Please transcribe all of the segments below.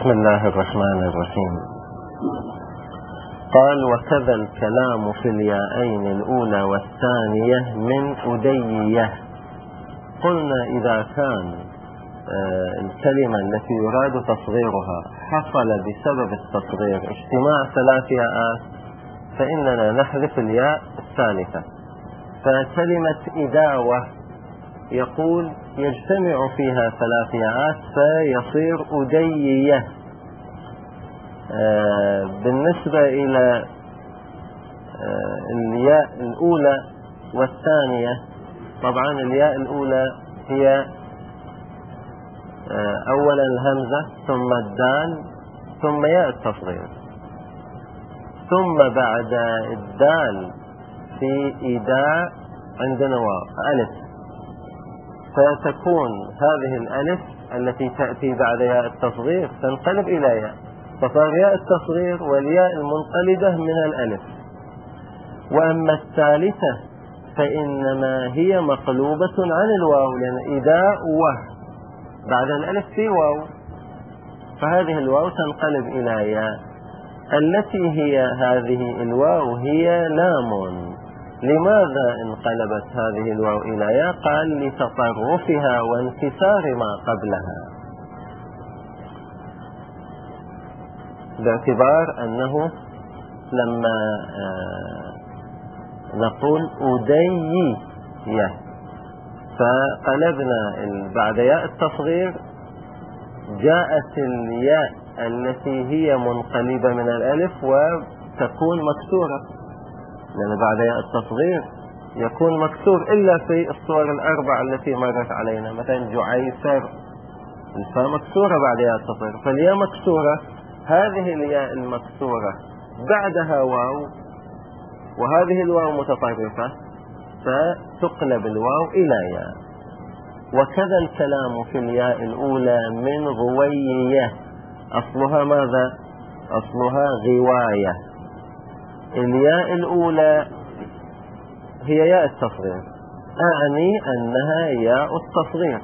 بسم الله الرحمن الرحيم. قال: وكذا الكلام في الياءين الأولى والثانية من أدية. قلنا إذا كان الكلمة التي يراد تصغيرها حصل بسبب التصغير اجتماع 3 ياءات فإننا نحذف الياء الثالثة. فكلمة إداوة يقول يجتمع فيها 3 ياءات فيصير أدية. بالنسبة إلى الياء الأولى والثانية، طبعا الياء الأولى هي أولا الهمزة ثم الدال ثم ياء التصغير، ثم بعد الدال في إيداع عندنا واو ألف، فتكون هذه الألف التي تأتي بعد ياء التصغير تنقلب إلى ياء، فصار ياء التصغير والياء المنقلبة من الألف. وأما الثالثة فإنما هي مقلوبة عن الواو، لأن إداء و بعد الألف في واو، فهذه الواو تنقلب إلى ياء التي هي هذه الواو هي لام. لماذا انقلبت هذه الواو إلى ياء؟ قال: لتطرفها وانكسار ما قبلها، باعتبار أنه لما نقول أدية فقلبنا بعد ياء التصغير جاءت الياء التي هي منقلبة من الألف وتكون مكسورة، لأن بعد ياء التصغير يكون مكسور إلا في الصور الأربع التي مرت علينا، مثلا جعيسر الفاء مكسورة بعد ياء التصغير، فالياء مكسورة. هذه الياء المكسورة بعدها واو، وهذه الواو متطرفة فتقلب الواو إلى ياء. وكذا الكلام في الياء الأولى من غوية، أصلها ماذا؟ أصلها غواية. الياء الأولى هي ياء التصغير، أعني أنها ياء التصغير.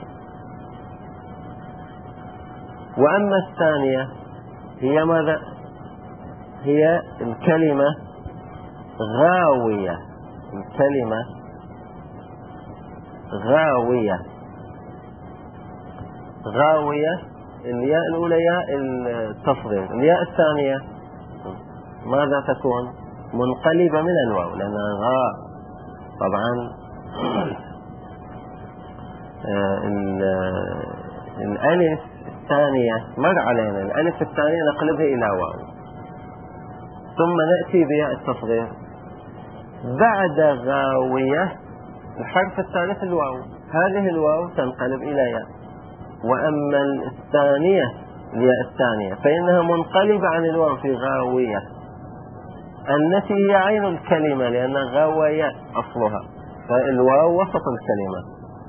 وأما الثانية هي ماذا؟ هي الكلمة غاوية، الكلمة غاوية. غاوية الياء الأولى ياء التصغير، الياء الثانية ماذا تكون؟ منقلبة من الواو، لأنها غاء. طبعا الألف الثانية مر علينا، الألف الثانية نقلبها إلى واو، ثم نأتي بياء التصغير بعد غاوية الحرف الثالث الواو، هذه الواو تنقلب إلى ياء. وأما الثانية الياء الثانية فإنها منقلبة عن الواو في غاوية التي هي عين الكلمة، لأن غاوية أصلها، فالواو وسط الكلمة.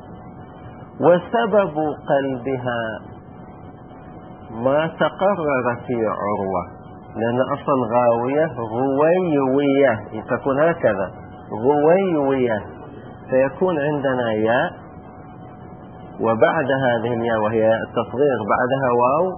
وسبب قلبها ما تقرر في عروة، لأن أصل غاوية غويوية تكون هكذا غويوية، فيكون عندنا ياء وبعد هذه الياء وهي التصغير بعدها واو،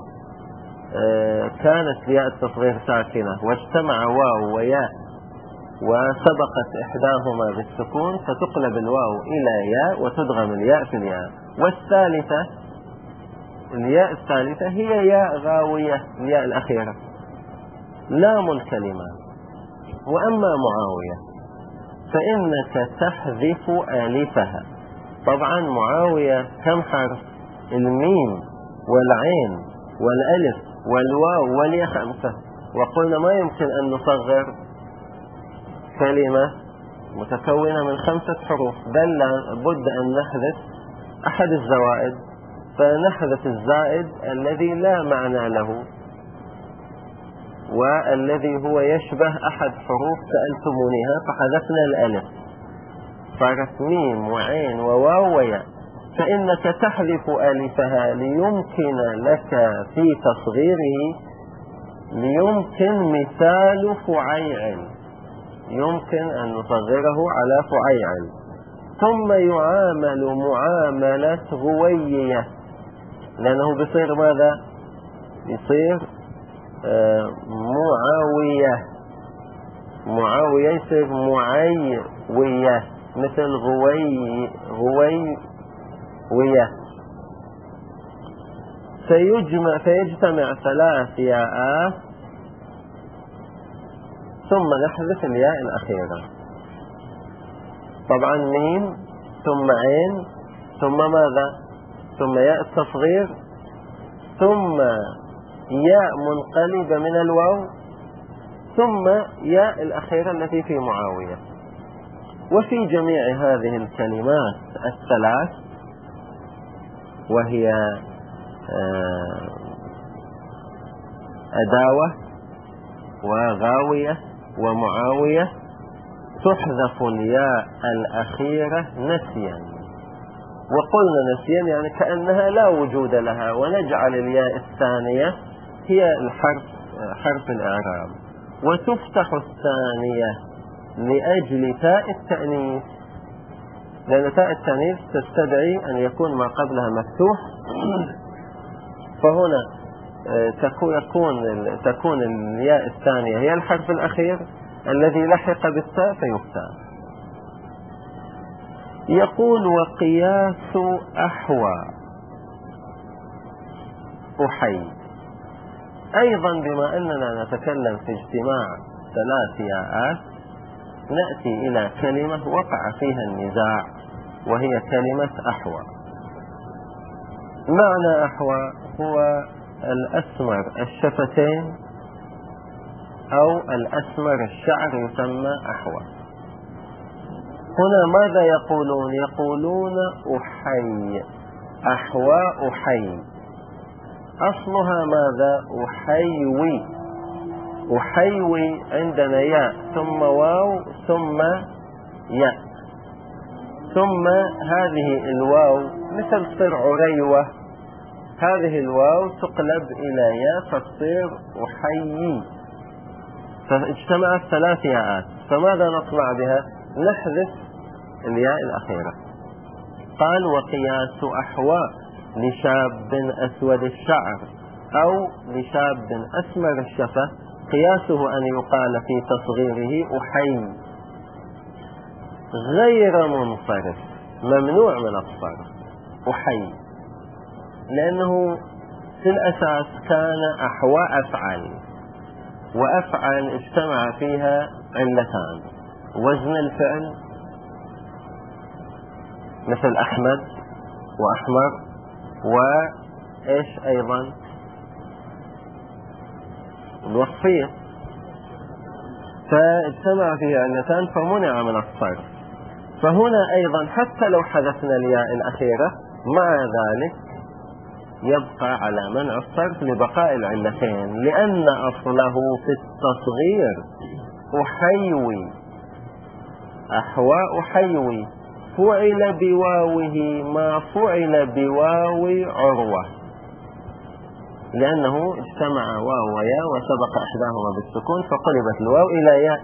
كانت ياء التصغير ساكنة واجتمع واو وياء وسبقت إحداهما بالسكون فتقلب الواو إلى ياء وتدغم الياء في الياء. والثالثة الياء الثالثة هي ياء غاوية، الياء الأخيرة لام الكلمة. وأما معاوية فإنك تحذف آلفها. طبعا معاوية كم حرف؟ الميم والعين والألف والواو والياء 5، وقلنا ما يمكن أن نصغر كلمة متكونة من 5 حروف، بل لابد أن نحذف أحد الزوائد، فنحذف الزائد الذي لا معنى له والذي هو يشبه أحد حروف سألتمونيها، فحذفنا الألف صارت ميم وعين وواو وياء. فإنك تحذف ألفها ليمكن لك في تصغيره، ليمكن مثال فعيع، يمكن أن نصغره على فعيع، ثم يعامل معاملة غوية، لأنه بصير ماذا؟ يصير معاوية يصير معيوية، مثل غويوية. فيجتمع 3 ياءات ثم نحذف الياء الأخيرة. طبعا ميم ثم عين ثم ماذا؟ ثم ياء التصغير ثم ياء منقلبة من الواو ثم ياء الأخيرة التي في معاوية. وفي جميع هذه الكلمات الثلاث، وهي أداوة وغاوية ومعاوية، تحذف الياء الأخيرة نسيا. وقلنا نسيا يعني كأنها لا وجود لها، ونجعل الياء الثانية هي حرف الإعراب، وتفتح الثانية لأجل تاء التأنيث، لأن تاء التأنيث تستدعي أن يكون ما قبلها مفتوح، فهنا تكون الياء الثانية هي الحرف الأخير الذي لحق بالتاء فيفتح. يقول وقياس أحوى أحي. أيضا بما أننا نتكلم في اجتماع 3 ياءات، نأتي إلى كلمة وقع فيها النزاع، وهي كلمة أحوى. معنى أحوى هو الأسمر الشفتين أو الأسمر الشعر يسمى أحوى. هنا ماذا يقولون؟ يقولون أحي، أحوى أحي. أصلها ماذا؟ أحيوي. أحيوي عندنا ياء ثم واو ثم ياء، ثم هذه الواو مثل صر عريوة، هذه الواو تقلب إلى ياء فتصير أحيي، فاجتمعت 3 ياءات. فماذا نصنع بها؟ نحذف الياء الأخيرة. قال وقياس أحوى لشاب أسود الشعر أو لشاب أسمر الشفة، قياسه أن يقال في تصغيره أحي غير منصرف، ممنوع من الصرف أحي، لأنه في الأساس كان أحوى أفعل، وأفعل اجتمع فيها علتان: وزن الفعل مثل أحمد وأحمر، وإيش أيضا؟ الوصفية، فاجتمع فيها علتان فمنع من الصرف. فهنا أيضا حتى لو حذفنا الياء الأخيرة مع ذلك يبقى على منع الصرف لبقاء العلتين، لأن أصله في التصغير أحيوي، أحوى أحيوي، فعل بواوه ما فعل بواو عروة، لأنه اجتمع واو وياء وسبق إحداهما بالسكون فقلبت الواو إلى ياء،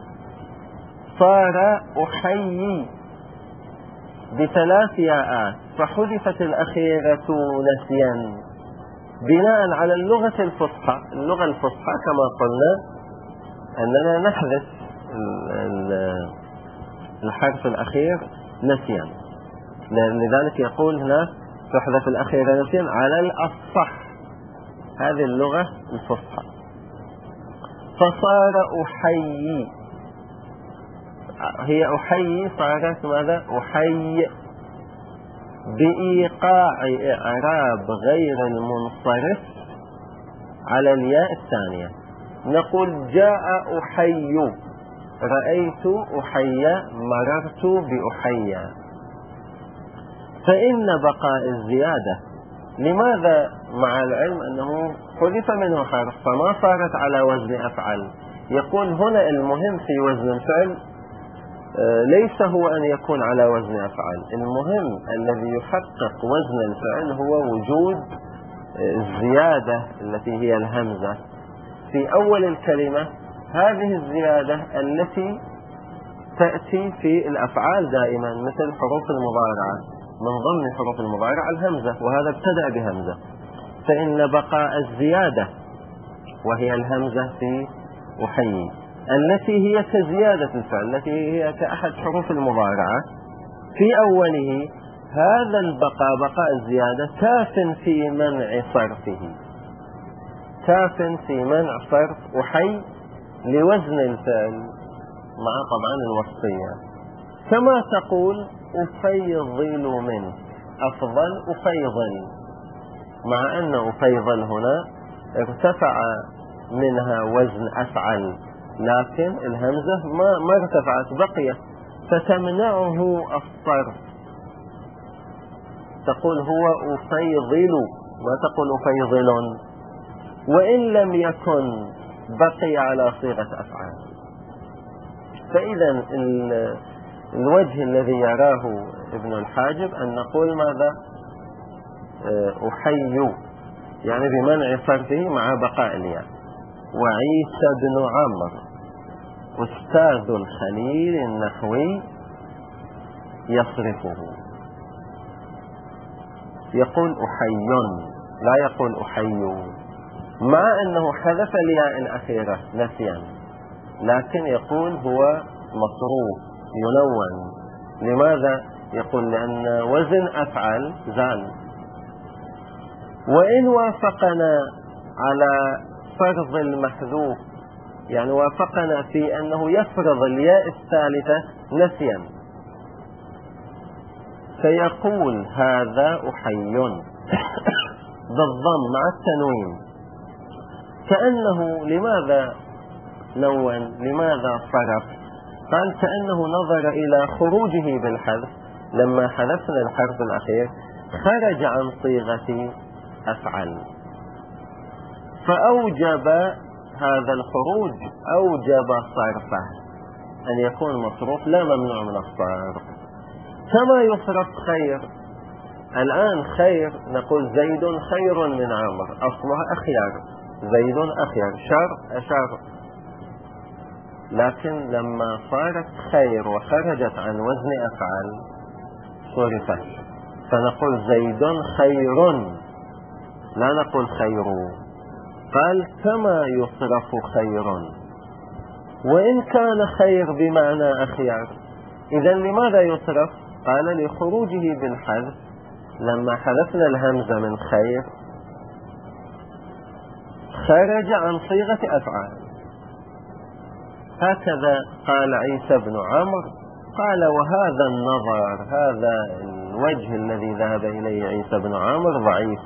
صار أحيي ب3 ياءات، فحذفت الأخيرة نسيا بناء على اللغة الفصحى. اللغة الفصحى كما قلنا أننا نحذف الحرف الأخير نسيا، لذلك يقول هنا تحذف الأخيرة نسيا على الأصح، هذه اللغة الفصحى. فصار أحيي، هي أحيي صارت ماذا؟ أحيي، بإيقاع إعراب غير المنصرف على الياء الثانية. نقول جاء أحي، رأيت أحي، مررت بأحي. فإن بقاء الزيادة، لماذا؟ مع العلم أنه حذف منه حرف فما صارت على وزن أفعل. يقول هنا المهم في وزن الفعل ليس هو أن يكون على وزن أفعل، المهم الذي يحقق وزن الفعل هو وجود الزيادة التي هي الهمزة في أول الكلمة. هذه الزيادة التي تأتي في الأفعال دائما مثل حروف المضارعة، من ضمن حروف المضارعة الهمزة، وهذا ابتدأ بهمزة. فإن بقاء الزيادة وهي الهمزة في أحيي التي هي كزيادة الفعل، التي هي كأحد حروف المضارعة في أوله، هذا البقاء بقاء الزيادة كاف في منع صرفه، كاف في منع صرف أحي لوزن الفعل مع طبعا الوصفية. كما تقول أفيضل منك، أفضل أفيضل، مع أن أفيضل هنا ارتفع منها وزن أفعل، لكن الهمزة ما ارتفعت، بقيت، فتمنعه الصرف. تقول هو أفيضل، ما تقول أفيضل، وإن لم يكن بقي على صيغة أفعال. فإذا الوجه الذي يراه ابن الحاجب أن نقول ماذا؟ أحي، يعني بمنع صرفه مع بقاء الياء. وعيسى بن عمرو أستاذ الخليل النحوي يصرفه، يقول أحي لا يقول أحي، مع أنه حذف الياء الأخيرة نسيا، لكن يقول هو مصروف يلون. لماذا؟ يقول لأن وزن أفعل زال. وإن وافقنا على فرض المحذوف، يعني وافقنا في أنه يفرض الياء الثالثة نسيا، فيقول هذا أحي بالضم مع التنوين، كأنه لماذا لون؟ لماذا صرف؟ قال كأنه نظر إلى خروجه بالحذف، لما حذفنا الحرف الأخير خرج عن صيغة أفعل، فأوجب هذا الخروج أوجب صرفه، أن يكون مصروف لا ممنوع من الصرف. كما يصرف خير، الآن خير نقول زيد خير من عمرو، أصلها أخيار، زيد أخيار، شر أشر، لكن لما صارت خير وخرجت عن وزن أفعل صرفت، فنقول زيد خير لا نقول خير. قال كما يصرف خير، وإن كان خير بمعنى أخيار، إذن لماذا يصرف؟ قال لخروجه بالحذف، لما حذفنا الهمزة من خير خرج عن صيغة أفعال. هكذا قال عيسى بن عمرو. قال وهذا النظر، هذا الوجه الذي ذهب إليه عيسى بن عمرو ضعيف.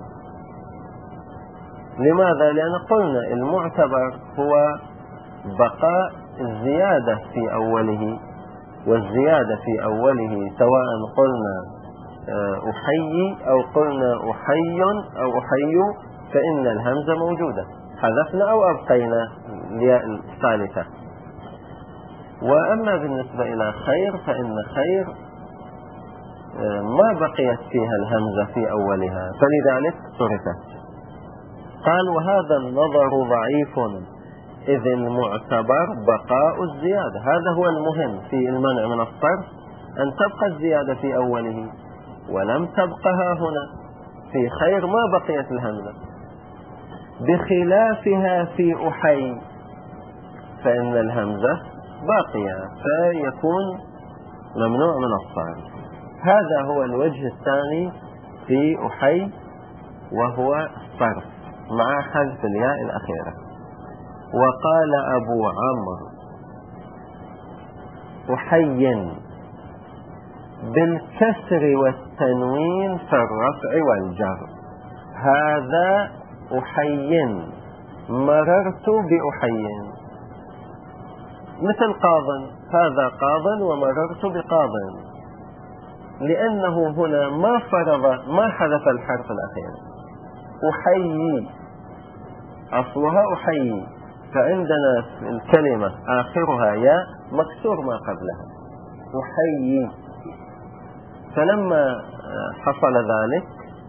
لماذا؟ لأن قلنا المعتبر هو بقاء الزيادة في أوله، والزيادة في أوله سواء قلنا أحيي أو قلنا أحي أو أحي، فإن الهمزة موجودة، حذفنا أو أبقينا الياء الثالثة. وأما بالنسبة إلى خير فإن خير ما بقيت فيها الهمزة في أولها، فلذلك صرفت. قال وهذا النظر ضعيف، إذ المعتبر بقاء الزيادة، هذا هو المهم في المنع من الصرف، أن تبقى الزيادة في أوله، ولم تبقها هنا في خير، ما بقيت الهمزة، بخلافها في أحي فإن الهمزة باقية، فيكون ممنوع من الصرف. هذا هو الوجه الثاني في أحي، وهو الصرف مع حذف الياء الأخيرة. وقال أبو عمرو أحي بالكسر والتنوين في الرفع والجر، هذا أحي مررت بأحي، مثل قاض، هذا قاض ومررت بقاض، لأنه هنا ما فرض، ما حذف الحرف الأخير. أحيي أصلها أحيي، فعندنا الكلمة آخرها ياء مكسور ما قبلها، أحيي، فلما حصل ذلك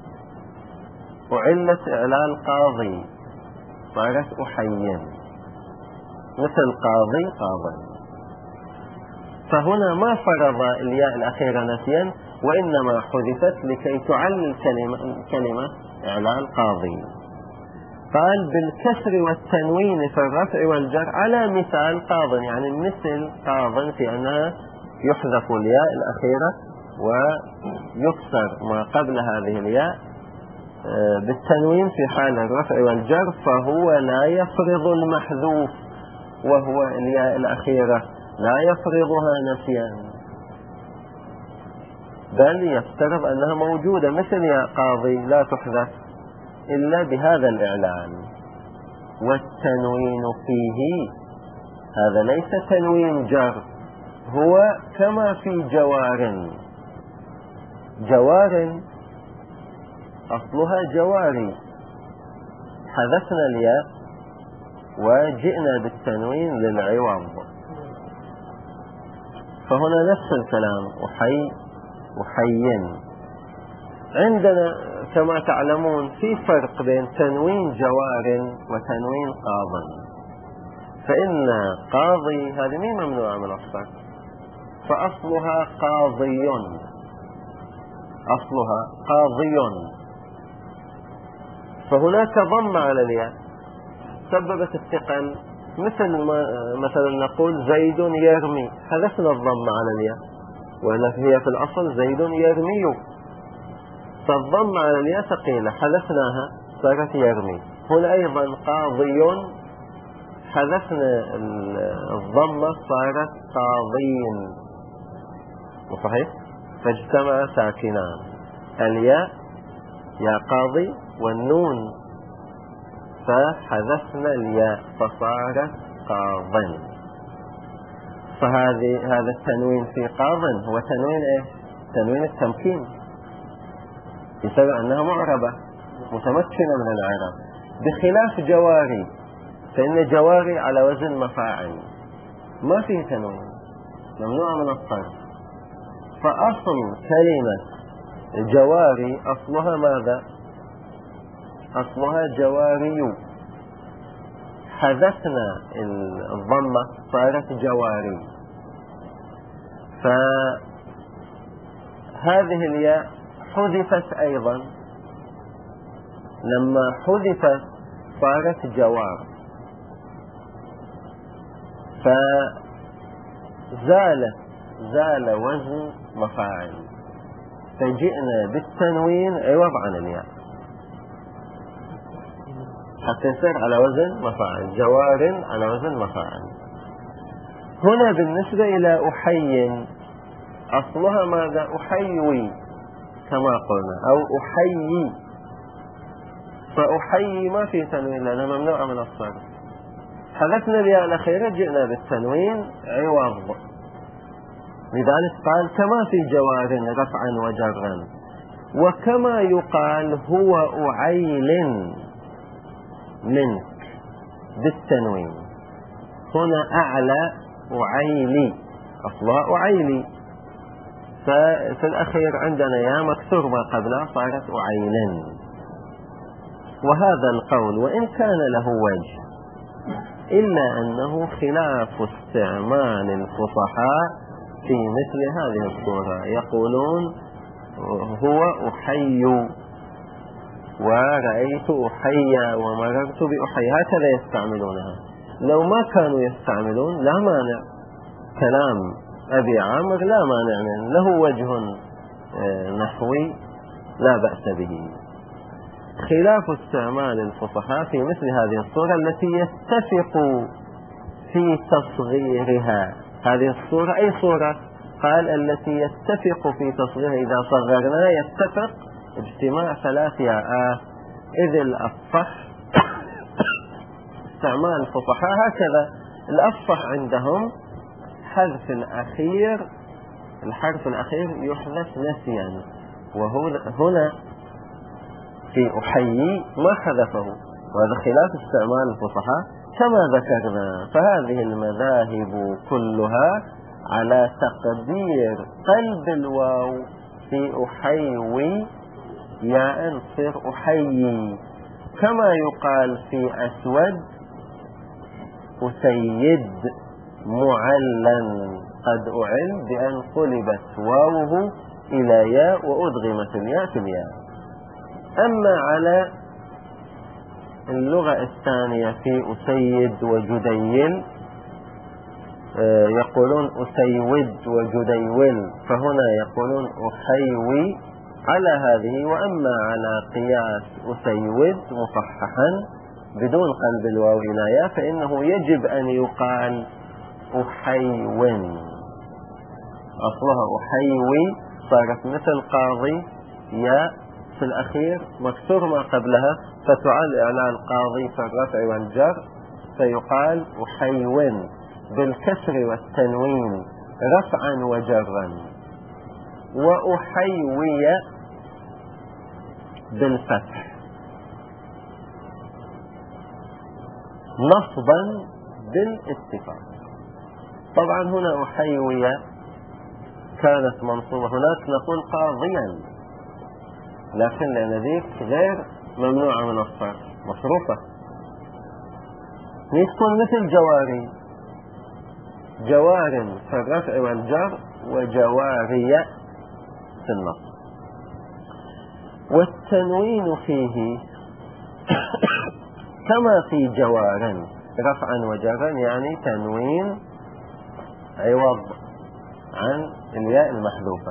أعلت إعلال قاضي، صارت أحيي، مثل قاضي قاضي. فهنا ما فرض الياء الأخيرة نسيا، وإنما حذفت لكي تعلل كلمة إعلان قاضي. قال بالكسر والتنوين في الرفع والجر على مثال قاض، يعني مثل قاض في أنها يحذف الياء الأخيرة ويكسر ما قبل هذه الياء بالتنوين في حال الرفع والجر، فهو لا يفرض المحذوف وهو الياء الأخيرة، لا يفرضها نسيان، بل يفترض أنها موجودة مثل ياء قاضي لا تحذف إلا بهذا الإعلان. والتنوين فيه هذا ليس تنوين جر، هو كما في جوار. جوار أصلها جواري، حذفنا الياء وجئنا بالتنوين للعوض، فهنا نفس الكلام أحين. عندنا كما تعلمون في فرق بين تنوين جوار وتنوين قاض. فإن قاضي هذه مين ممنوعة من الصرف، فأصلها قاضي، أصلها قاضي، فهناك ضم على الياء سببت الثقل، مثلا نقول زيد يرمي، حذفنا الضم على الياء وإلا هي في الأصل زيد يرمي، فالضم على الياء ثقيلة حذفناها صارت يرمي. هنا أيضا قاضي حذفنا الضمة صارت قاضين، صحيح؟ فاجتمع ساكنان، الياء يا قاضي والنون، فحذفنا الياء فصارت قاضٍ. هذا التنوين في قاضٍ هو تنوين تنوين التمكين، بسبب أنها معربة متمكنة من العرب، بخلاف جواري، فإن جواري على وزن مفاعل ما فيه تنوين، ممنوع من الصرف. فأصل كلمة جواري أصلها ماذا؟ أصلها جواري، حذفنا الضمة صارت جواري، فهذه الياء حذفت أيضا، لما حذفت صارت جوار، فزال وزن مفاعل، فجئنا بالتنوين عوض عن الياء حتى يصير على وزن مفاعل، جوار على وزن مفاعل. هنا بالنسبة إلى أحي أصلها ماذا؟ أحيوي كما قلنا، أو أحيي، فأحيي ما في تنوين لأنها ممنوعة من الصرف، حذفنا الياء الأخيرة جئنا بالتنوين عوض. لذلك قال كما في جوار رفعا وجرا، وكما يقال هو أعيل منك بالتنوين. هنا أعلى أعيلي، أصلها أعيلي، ففي الأخير عندنا يا مكسور ما قبلها صارت أعيلا. وهذا القول وإن كان له وجه إلا أنه خلاف استعمال الفصحاء في مثل هذه الصورة، يقولون هو أحي ورأيت أحيا ومررت بأحي، هكذا يستعملونها. لو ما كانوا يستعملون لا مانع، كلام أبي عامر لا مانع منه، له وجه نحوي لا بأس به. خلاف استعمال الفصحاء في مثل هذه الصورة التي يتفق في تصغيرها. هذه الصورة أي صورة؟ قال التي يتفق في تصغيرها، إذا صغرنا يتفق اجتماع 3 ياءات، إذ الأفصح استعمال الفصحاء هكذا. الأفصح عندهم حذف الأخير، الحرف الأخير يحذف نسيا، وهنا في أحيي ما حذفه، وهذا خلاف استعمال الفصحاء كما ذكرنا. فهذه المذاهب كلها على تقدير قلب الواو في أحيوي ياء تصير أحيي، كما يقال في أسود أسيد معلا، قد أعل بأن قلبت واوه إلى ياء وأدغمت الياء في الياء. أما على اللغة الثانية في أسيد وجديل يقولون أسيود وجديول، فهنا يقولون أحيوي على هذه. وأما على قياس أسيود مصححا بدون قلب الواو إلى ياء فإنه يجب أن يقال أحيون. أصلها أحيوي، صارت مثل قاضي، ياء في الأخير مكسور ما قبلها، فتعال إعلان القاضي في الرفع والجر فيقال أحيون بالكسر والتنوين رفعا وجرا، وأحيوي بالفتح نصبا بالاتفاق. طبعا هنا أحيوي كانت منصوبة، هناك نقول قاضيا، لكن لأن ذيك غير ممنوعة من الصرف، مصروفة. تكون مثل جواري، جوار في الرفع والجر وجواري في النصب. والتنوين فيه كما في جوار رفعا وجرا، يعني تنوين عوض عن الياء المحذوفة.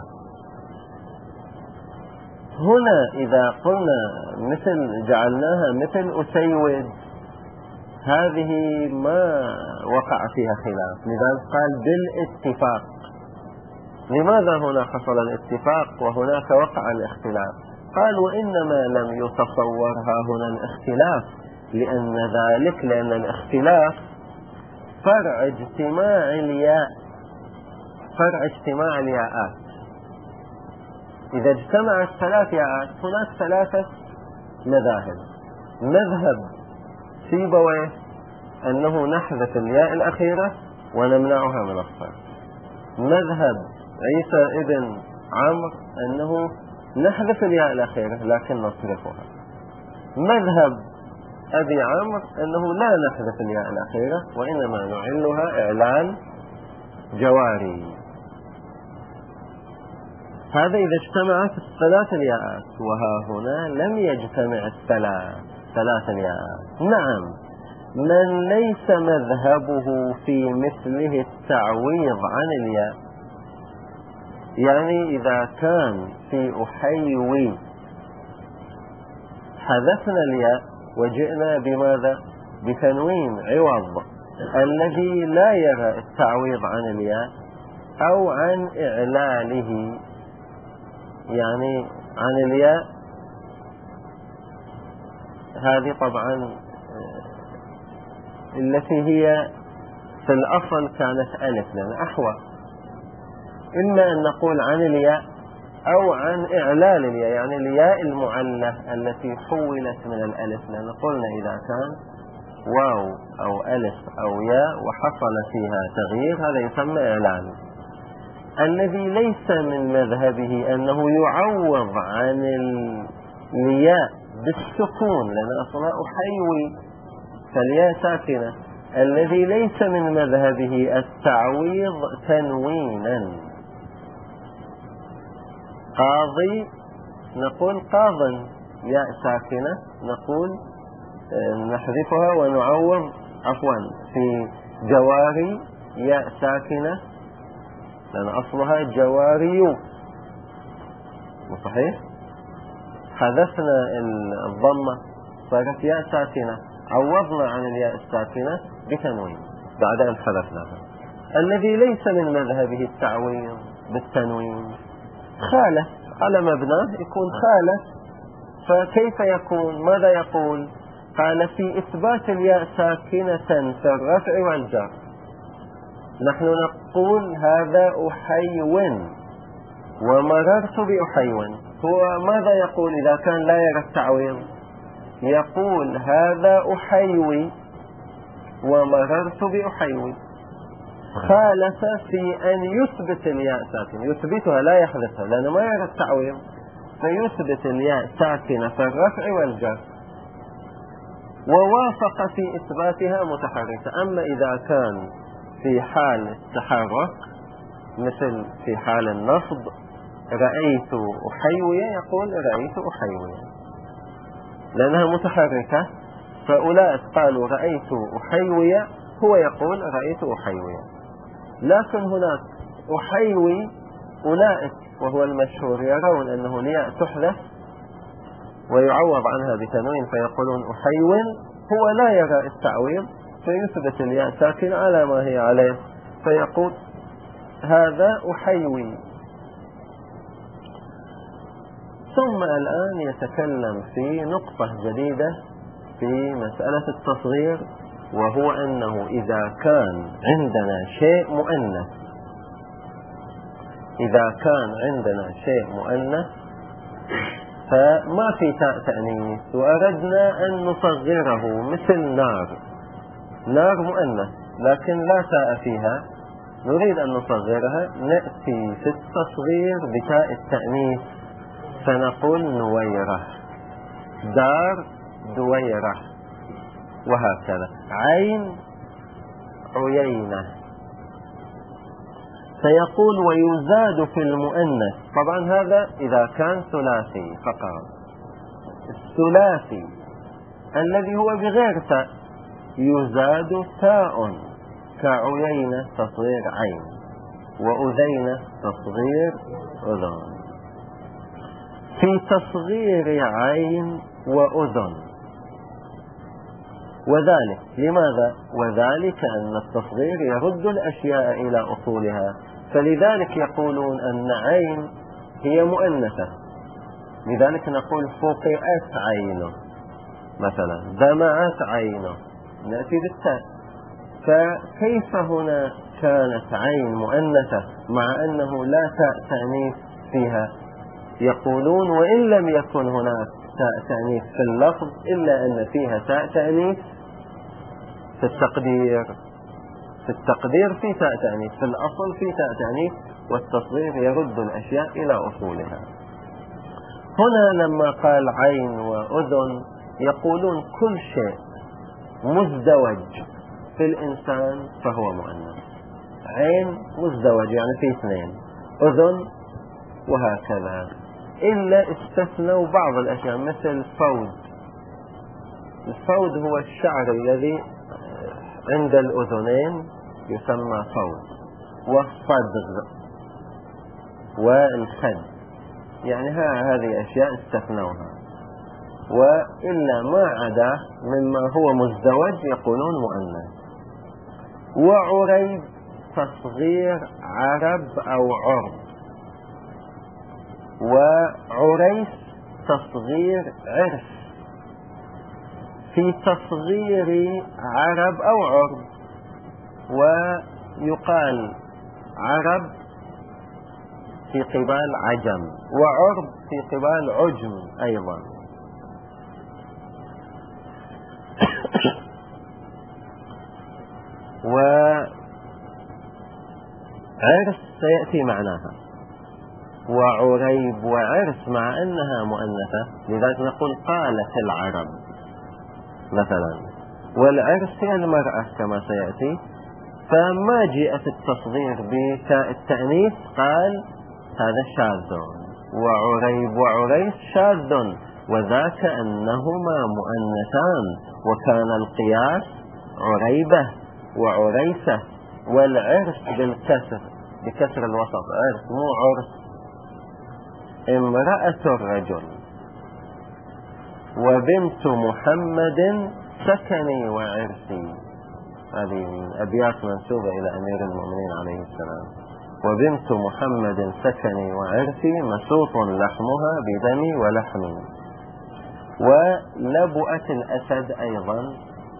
هنا إذا قلنا مثل جعلناها مثل أسيود، هذه ما وقع فيها خلاف، لذلك قال بالاتفاق. لماذا هنا حصل الاتفاق وهناك وقع الاختلاف؟ قال وإنما لم يتصورها هنا الاختلاف لأن الاختلاف فرع اجتماع الياء، فرع اجتماع الياءات. إذا اجتمعت ثلاث ياءات هناك ثلاثة مذاهب. مذهب سيبويه أنه نحذف الياء الأخيرة ونمنعها من الصرف. مذهب عيسى ابن عمرو أنه نحذف الياء الأخيرة لكن نصرفها. مذهب أبي عمرو أنه لا نحذف الياء الأخيرة وإنما نعلها إعلان جواري. هذا إذا اجتمعت الثلاث الياءات، وها هنا لم يجتمع ثلاث الياءات. نعم، من ليس مذهبه في مثله التعويض عن الياء، يعني إذا كان في أحيوي حذفنا الياء وجئنا بماذا؟ بتنوين عوض الذي لا يرى التعويض عن الياء أو عن إعلاله، يعني عن الياء هذه طبعا التي هي في الأصل كانت ألف لنا أحوى. إما أن نقول عن الياء أو عن إعلال الياء، يعني الياء المعلة التي حولت من الألف، لأن قلنا إذا كان واو أو ألف أو ياء وحصل فيها تغيير هذا يسمى إعلال. الذي ليس من مذهبه أنه يعوض عن الياء بالسكون، لأن أصلا أحيوي فالياء ساكنة. الذي ليس من مذهبه التعويض تنوينا. قاضي نقول قاضا، ياء ساكنة نقول نحذفها ونعوض، في جواري ياء ساكنة لأن أصلها جواري صحيح، حذفنا الضمة صارت ياء ساكنة، عوضنا عن الياء الساكنة بتنوين بعد أن حذفناها. الذي ليس من مذهبه التعويض بالتنوين خالف على مبناه، يكون خالف. فكيف يكون؟ ماذا يقول؟ قال في إثبات الياء ساكنة في الرفع والجر نحن نقول هذا أحيون ومررت بأحيون. هو ماذا يقول إذا كان لا يرى التعويض؟ يقول هذا أحيوي ومررت بأحيوي. خالف في أن يثبت الياء ساكنة، يثبتها لا يحذفها لأنه ما يرى التعويض، فيثبت الياء ساكنة في الرفع والجر، ووافق في إثباتها متحركة. أما إذا كان في حال التحرك مثل في حال النصب رأيت أحيوية يقول رأيت أحيوية لأنها متحركة، فأولئك قالوا رأيت أحيوية، هو يقول رأيت أحيوية. لكن هناك أحيوي، أولئك وهو المشهور يرون أنه الياء تحذف ويعوض عنها بتنوين فيقولون أحيون، هو لا يرى التعويض فيثبت الياء ساكنة على ما هي عليه فيقول هذا أحيوي. ثم الآن يتكلم في نقطة جديدة في مسألة التصغير، وهو أنه إذا كان عندنا شيء مؤنث، إذا كان عندنا شيء مؤنث فما في تاء تأنيث وأردنا أن نصغره مثل نار، نار مؤنث لكن لا تاء فيها، نريد أن نصغرها، نأتي في التصغير بتاء التأنيث فنقول نويرة، دار دويرة، وهكذا. عين عيينة. فيقول ويزاد في المؤنث، طبعا هذا إذا كان ثلاثي فقط. الثلاثي الذي هو بغير تاء يزاد تاء كعيينة تصغير عين، وأذينة تصغير أذن. في تصغير عين وأذن، وذلك لماذا؟ وذلك أن التصغير يرد الأشياء إلى أصولها، فلذلك يقولون أن عين هي مؤنثة، لذلك نقول فقئت عينه مثلا، دمعت عينه، نأتي بالتاء. فكيف هنا كانت عين مؤنثة مع أنه لا تاء تأنيث فيها؟ يقولون وإن لم يكن هناك تاء تأنيث في اللفظ إلا أن فيها تاء تأنيث في التقدير، في التقدير في تاء تأنيث، في الأصل في تاء تأنيث، والتصغير يرد الأشياء إلى أصولها. هنا لما قال عين وأذن يقولون كل شيء مزدوج في الإنسان فهو مؤنث. عين مزدوج يعني في اثنين، أذن وهكذا، إلا استثنوا بعض الأشياء مثل فود. الفود هو الشعر الذي عند الأذنين يسمى فود، والصدغ والخد، يعني هذه أشياء استثنوها، وإلا ما عدا مما هو مزدوج يقولون مؤنث. وعريب تصغير عرب أو عرب، وعريس تصغير عرس. في تصغير عرب أو عرب، ويقال عرب في قبال عجم، وعرب في قبال عجم أيضا. وعرس سيأتي معناها، وعريب وعرس مع أنها مؤنثة، لذلك نقول قالت العرب مثلا، والعرس هي المرأة كما سيأتي، فما جاءت التصغير بتاء التأنيث قال هذا شاذ، وعريب وعريس شاذ، وذاك أنهما مؤنثان، وكان القياس عريبة وعريسة، والعرس بالكسر، بكسر الوسط، عرس مو عرس. امرأة الرجل وبنت محمد سكني وعرسي، هذه من أبيات منسوبة إلى أمير المؤمنين عليه السلام. وبنت محمد سكني وعرسي مسوط لحمها بدمي ولحمي. ولبؤة الأسد أيضا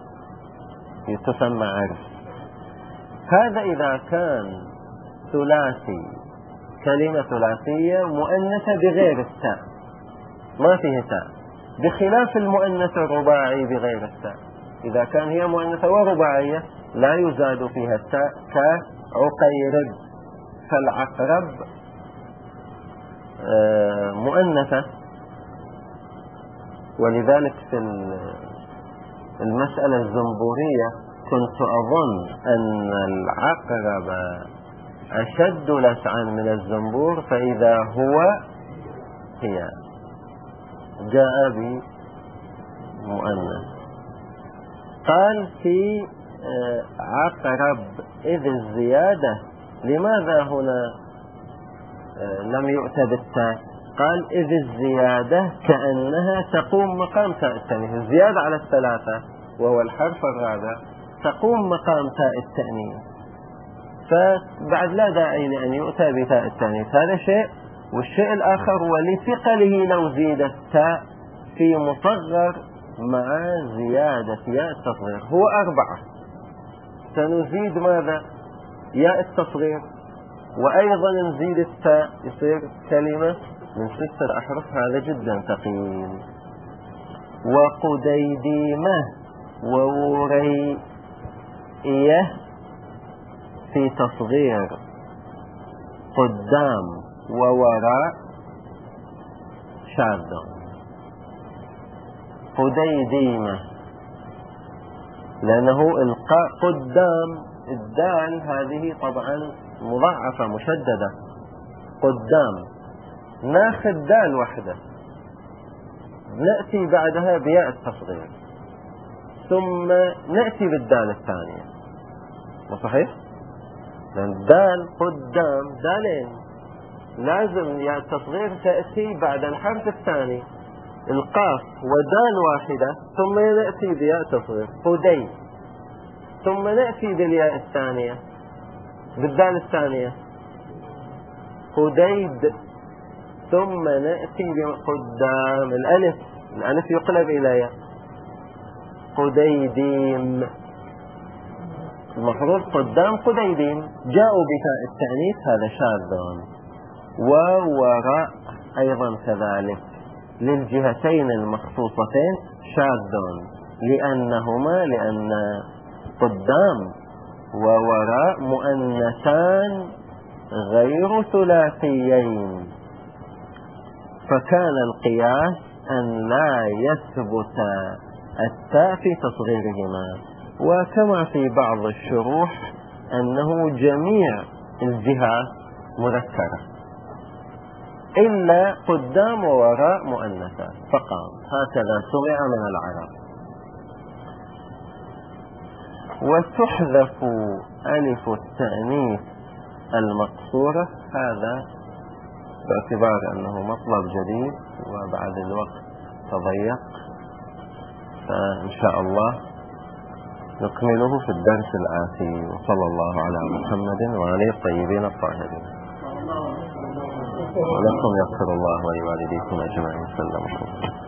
تسمى عرس. هذا إذا كان ثلاثي، كلمة ثلاثية مؤنثة بغير التاء، ما فيه تاء، بخلاف المؤنث الرباعي بغير التاء. إذا كان هي مؤنثة ورباعية لا يزاد فيها التاء، كعقيرب. فالعقرب مؤنثة، ولذلك في المسألة الزنبورية كنت أظن أن العقرب أشد لسعا من الزنبور فإذا هو هي، جاء بمؤنث. قال في عقرب إذ الزيادة، لماذا هنا لم يؤتى بالتاء؟ قال إذ الزيادة كأنها تقوم مقام تاء التأنيث، الزيادة على الثلاثة وهو الحرف الرابع تقوم مقام تاء التأنيث، فبعد لا داعي لأن يؤتى بتاء التأنيث. هذا شيء. والشيء الآخر ولثقله لو زيدت تاء في مصغر مع زيادة ياء التصغير، هو 4، سنزيد ماذا؟ ياء التصغير، وأيضا نزيد التاء، يصير كلمة من 6 أحرف، هذا جدا ثقيل. وقديديمة ووريئية في تصغير قدام ووراء شاذ. قديديمة لأنه القاء قدام، الدال هذه طبعا مضاعفة مشددة، قدام ناخذ دال واحدة نأتي بعدها بياء التصغير ثم نأتي بالدال الثانية، صحيح؟ لأن الدال قدام دالين، لازم ياء التصغير تأتي بعد الحرف الثاني، القاف ودال واحدة ثم نأتي بياء تصغير قدي، ثم نأتي بالياء الثانية بالدال الثانية قديد، ثم نأتي بقدام الألف يقلب إلى ياء قديديم، المفروض قدام قديديم، جاءوا بتاء التأنيث، هذا شاذ. ووراء أيضا كذلك للجهتين المخصوصتين شاذ، لأن قدام ووراء مؤنثان غير ثلاثيين، فكان القياس أن لا يثبت التاء في تصغيرهما، وكما في بعض الشروح أنه جميع الجهات مذكرة إلا قدام ووراء مؤنثات فقط، هكذا سمع من العرب. وتحذف ألف التأنيث المقصورة، هذا باعتبار أنه مطلب جديد وبعد الوقت تضيق، فإن شاء الله نكمله في الدرس الآتي. وصلى الله على محمد وعلى الطيبين الطاهرين. ولكم يغفر الله ولوالديكم أجمعين. سلام.